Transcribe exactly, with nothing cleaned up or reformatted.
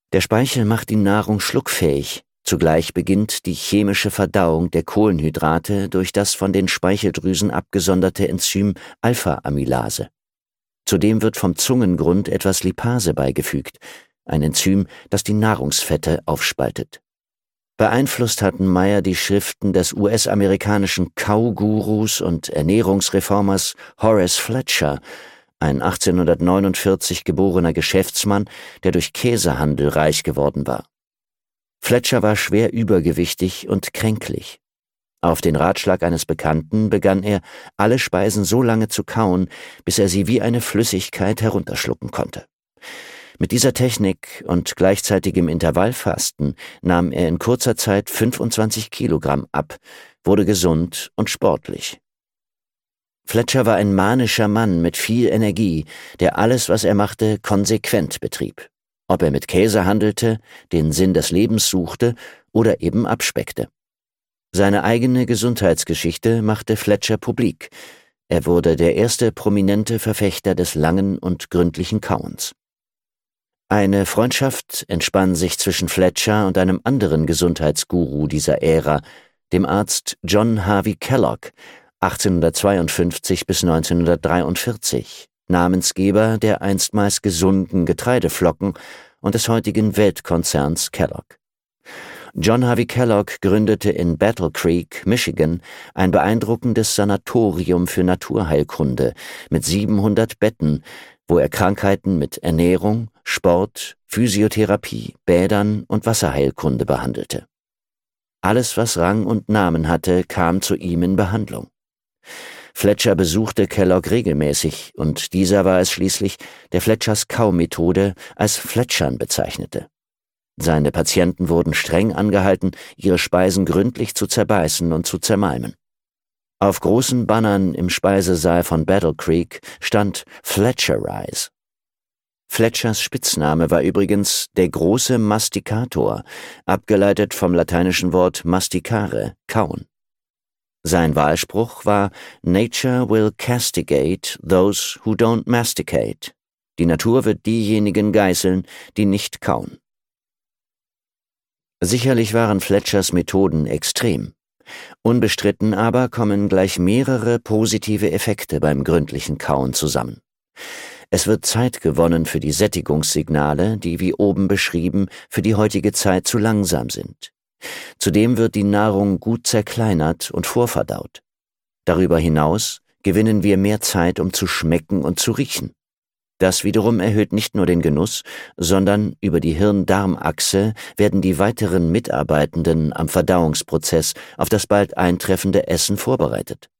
Der Speichel macht die Nahrung schluckfähig. Zugleich beginnt die chemische Verdauung der Kohlenhydrate durch das von den Speicheldrüsen abgesonderte Enzym Alpha-Amylase. Zudem wird vom Zungengrund etwas Lipase beigefügt, ein Enzym, das die Nahrungsfette aufspaltet. Beeinflusst hatten Meyer die Schriften des U S-amerikanischen Kaugurus und Ernährungsreformers Horace Fletcher, ein achtzehnhundertneunundvierzig geborener Geschäftsmann, der durch Käsehandel reich geworden war. Fletcher war schwer übergewichtig und kränklich. Auf den Ratschlag eines Bekannten begann er, alle Speisen so lange zu kauen, bis er sie wie eine Flüssigkeit herunterschlucken konnte. Mit dieser Technik und gleichzeitigem Intervallfasten nahm er in kurzer Zeit fünfundzwanzig Kilogramm ab, wurde gesund und sportlich. Fletcher war ein manischer Mann mit viel Energie, der alles, was er machte, konsequent betrieb. Ob er mit Käse handelte, den Sinn des Lebens suchte oder eben abspeckte. Seine eigene Gesundheitsgeschichte machte Fletcher publik. Er wurde der erste prominente Verfechter des langen und gründlichen Kauens. Eine Freundschaft entspann sich zwischen Fletcher und einem anderen Gesundheitsguru dieser Ära, dem Arzt John Harvey Kellogg, achtzehnhundertzweiundfünfzig bis neunzehnhundertdreiundvierzig, Namensgeber der einstmals gesunden Getreideflocken und des heutigen Weltkonzerns Kellogg. John Harvey Kellogg gründete in Battle Creek, Michigan, ein beeindruckendes Sanatorium für Naturheilkunde mit siebenhundert Betten, wo er Krankheiten mit Ernährung, Sport, Physiotherapie, Bädern und Wasserheilkunde behandelte. Alles, was Rang und Namen hatte, kam zu ihm in Behandlung. Fletcher besuchte Kellogg regelmäßig und dieser war es schließlich, der Fletchers Kaumethode als Fletchern bezeichnete. Seine Patienten wurden streng angehalten, ihre Speisen gründlich zu zerbeißen und zu zermalmen. Auf großen Bannern im Speisesaal von Battle Creek stand Fletcherize. Fletchers Spitzname war übrigens der große Mastikator, abgeleitet vom lateinischen Wort masticare, kauen. Sein Wahlspruch war Nature will castigate those who don't masticate. Die Natur wird diejenigen geißeln, die nicht kauen. Sicherlich waren Fletchers Methoden extrem. Unbestritten aber kommen gleich mehrere positive Effekte beim gründlichen Kauen zusammen. Es wird Zeit gewonnen für die Sättigungssignale, die wie oben beschrieben für die heutige Zeit zu langsam sind. Zudem wird die Nahrung gut zerkleinert und vorverdaut. Darüber hinaus gewinnen wir mehr Zeit, um zu schmecken und zu riechen. Das wiederum erhöht nicht nur den Genuss, sondern über die Hirn-Darm-Achse werden die weiteren Mitarbeitenden am Verdauungsprozess auf das bald eintreffende Essen vorbereitet.